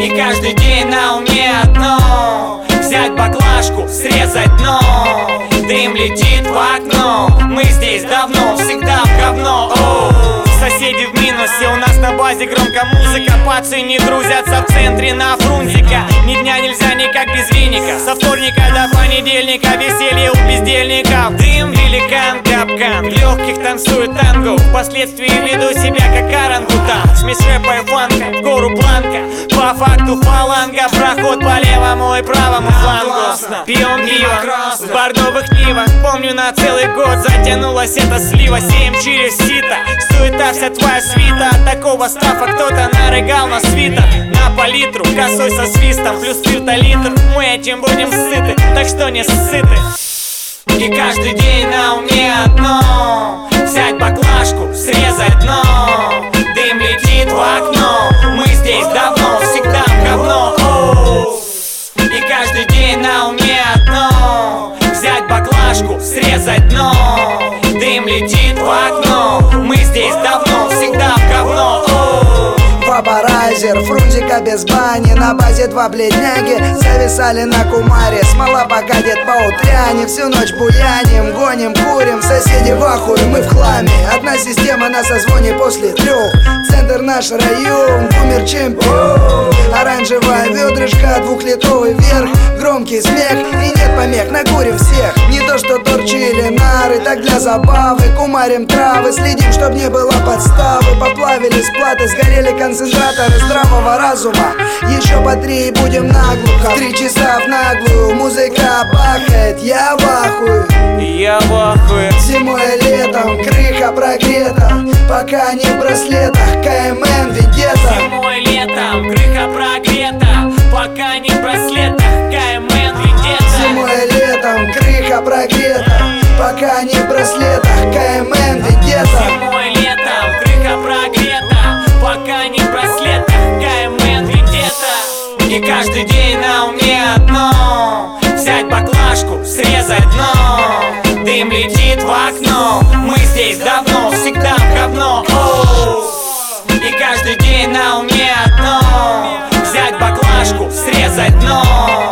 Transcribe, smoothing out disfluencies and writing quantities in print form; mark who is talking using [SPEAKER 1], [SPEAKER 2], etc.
[SPEAKER 1] И каждый день на уме одно: взять баклажку, срезать дно. Дым летит в окно, мы здесь давно, всегда в говно. Соседи в минусе, у нас на базе громко музыка. Пацы не грузятся в центре на Фрунзика. Ни дня нельзя никак без виника. Со вторника до понедельника веселье у бездельников. Дым, великан, капкан, в легких танцует танго. Впоследствии веду себя как орангутан. Смесь рэпа и фанка, в гору планка. По факту фаланга, проход по левому и правому флангу. Пьем пиво в бордовых нивах. Помню, на целый год затянулась эта слива. Сеем через сито, суета вся твоя свита. От такого стафа кто-то нарыгал на свитер. На палитру, косой со свистом, плюс спиртолитр. Мы этим будем сыты, так что не сыты. И каждый день на уме одно: взять баклажку, срезать дно. Дым летит в окно, мы здесь давно, всегда в говно. И каждый день на уме одно: взять баклажку, срезать дно. Дым летит в окно, мы здесь давно, всегда в говно.
[SPEAKER 2] Вапорайзер, Фрунзика без бани. На базе два бледняги зависали на кумаре. Смола покатит по утряне. Всю ночь буяним, гоним, курим. Соседи в ахуе, мы в хламе. Одна система на созвоне после 3. Центр наш район, бумер чемпион. Оранжевая ведрышко, 2-литровый вверх. Громкий смех и нет помех, накурим всех. Не то что торчи или нары, так для забавы. Кумарим травы, следим, чтоб не было подставы. Поплавились платы, сгорели концентраторы здравого разума. Еще по 3 и будем наглухо. 3 часа в наглую, музыка бахает. Я в ахуе,
[SPEAKER 1] я в ахуе.
[SPEAKER 2] Зимой и летом крыха прогрета, пока не в браслетах. КМН Вендетта.
[SPEAKER 1] Зимой и летом крыха прогрета, пока не в браслетах. КМН Вендетта.
[SPEAKER 2] Зимой и летом крыха прогрета, пока не в браслетах. КМН Вендетта.
[SPEAKER 1] Зимой и летом крыха прогрета, пока не в браслетах. КМН Вендетта. И каждый день на уме одно: взять баклажку, срезать дно. Дым летит в окно, мы здесь давно, всегда в говно. И каждый день на уме одно: взять баклажку, срезать дно.